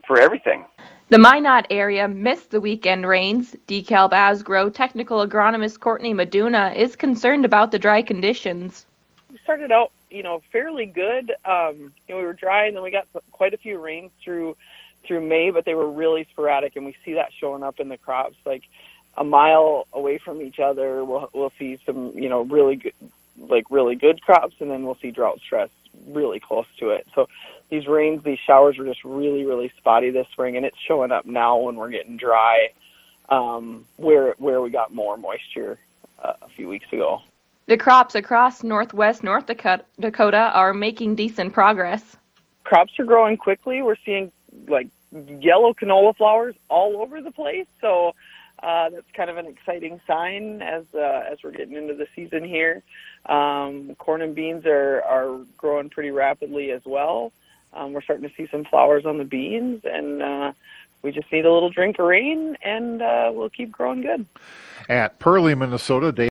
for everything. The Minot area missed the weekend rains. DeKalb Asgrow technical agronomist Courtney Meduna is concerned about the dry conditions. We started out, fairly good. We were dry, and then we got quite a few rains through May, but they were really sporadic, and we see that showing up in the crops. Like a mile away from each other, we'll see some, really good crops, and then we'll see drought stress really close to it. So these showers were just really, really spotty this spring, and it's showing up now when we're getting dry, where we got more moisture a few weeks ago. The crops across northwest North Dakota are making decent progress. Crops are growing quickly. We're seeing yellow canola flowers all over the place, so that's kind of an exciting sign as we're getting into the season here. Corn and beans are growing pretty rapidly as well. We're starting to see some flowers on the beans, and we just need a little drink of rain, and we'll keep growing good. At Pearlie, Minnesota,